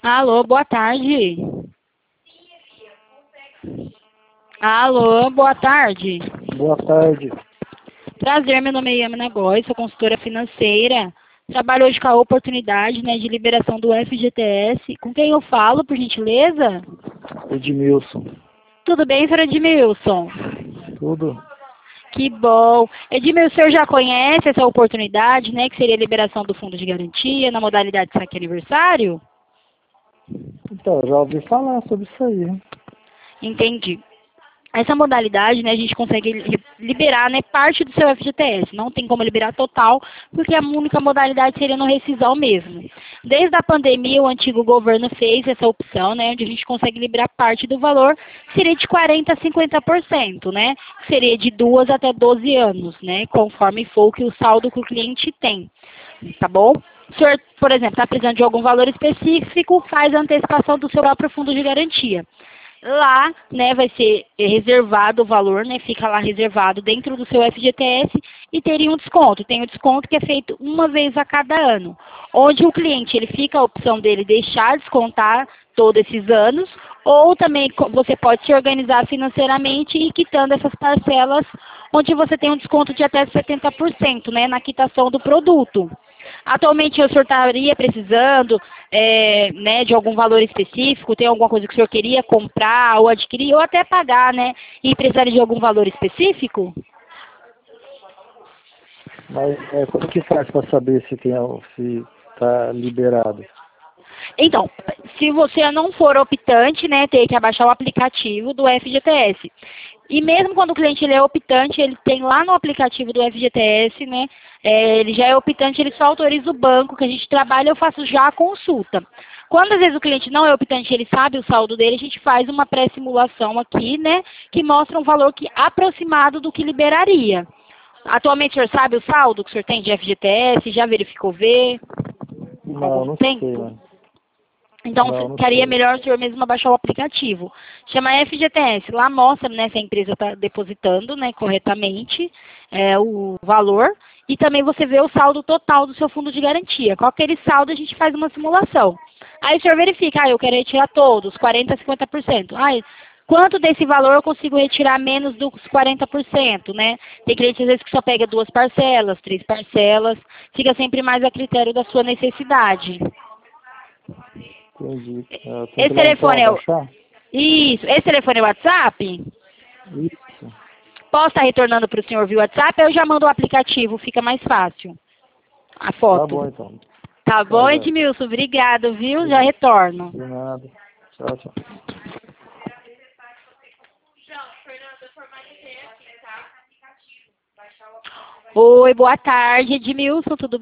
Alô, boa tarde. Alô, boa tarde. Boa tarde. Prazer, meu nome é Yamina Góes, sou consultora financeira. Trabalho hoje com a oportunidade, de liberação do FGTS. Com quem eu falo, por gentileza? Edmilson. Tudo bem, senhor Edmilson? Tudo? Que bom. Edmilson, o senhor já conhece essa oportunidade, que seria a liberação do fundo de garantia na modalidade saque aniversário? Então, já ouvi falar sobre isso aí, hein? Entendi. Essa modalidade, a gente consegue liberar, parte do seu FGTS. Não tem como liberar total, porque a única modalidade seria no rescisão mesmo. Desde a pandemia, o antigo governo fez essa opção, onde a gente consegue liberar parte do valor, que seria de 40% a 50%, que seria de 2 até 12 anos, conforme for o saldo que o cliente tem, tá bom? O senhor, por exemplo, está precisando de algum valor específico, faz a antecipação do seu próprio fundo de garantia. Lá, vai ser reservado o valor, fica lá reservado dentro do seu FGTS e teria um desconto. Tem um desconto que é feito uma vez a cada ano, onde o cliente, ele fica a opção dele deixar descontar todos esses anos, ou também você pode se organizar financeiramente e quitando essas parcelas, onde você tem um desconto de até 70%, na quitação do produto. Atualmente o senhor estaria precisando de algum valor específico? Tem alguma coisa que o senhor queria comprar ou adquirir ou até pagar, e precisaria de algum valor específico? Mas como que faz para saber se está liberado? Então, se você não for optante, tem que abaixar o aplicativo do FGTS. E mesmo quando o cliente ele é optante, ele tem lá no aplicativo do FGTS, ele já é optante, ele só autoriza o banco que a gente trabalha, eu faço já a consulta. Quando às vezes o cliente não é optante, ele sabe o saldo dele, a gente faz uma pré-simulação aqui, que mostra um valor aproximado do que liberaria. Atualmente o senhor sabe o saldo que o senhor tem de FGTS? Já verificou ver? Não, não sei, mano. Então, ficaria melhor o senhor mesmo baixar o aplicativo. Chama FGTS. Lá mostra, se a empresa está depositando, corretamente o valor. E também você vê o saldo total do seu fundo de garantia. Com aquele saldo, a gente faz uma simulação. Aí o senhor verifica, eu quero retirar todos, 40% a 50%. Quanto desse valor eu consigo retirar menos dos 40%, Tem cliente, às vezes, que só pega 2 parcelas, 3 parcelas. Fica sempre mais a critério da sua necessidade. Entendi. Esse telefone é o... Isso. Esse telefone é o WhatsApp? Isso. Posso estar retornando para o senhor via WhatsApp? Eu já mando o aplicativo, fica mais fácil. A foto. Tá bom, então. Tá bom, Edmilson? Obrigado, viu? Já retorno. De nada. Tchau, tchau. Oi, boa tarde, Edmilson, tudo